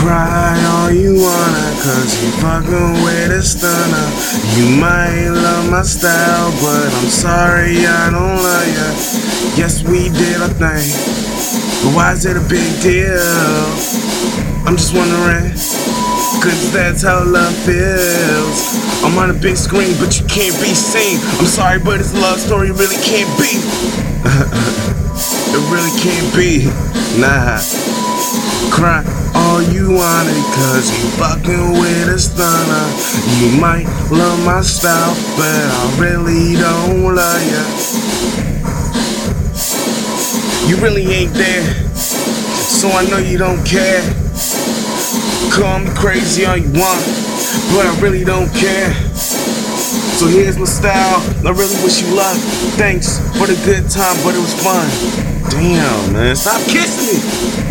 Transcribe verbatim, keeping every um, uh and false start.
Cry all you wanna, cause you fucking with a stunner. You might love my style, but I'm sorry I don't love ya. Yes, we did a thing, but why is it a big deal? I'm just wondering, cause that's how love feels. I'm on a big screen, but you can't be seen. I'm sorry, but it's a love story, it really can't be. It really can't be, nah. Cry all you want it, cause you fucking with a stunner. You might love my style, but I really don't love ya. You really ain't there, so I know you don't care. Call me crazy all you want, but I really don't care. So here's my style, I really wish you luck. Thanks for the good time, but it was fun. Damn, man, stop kissing me.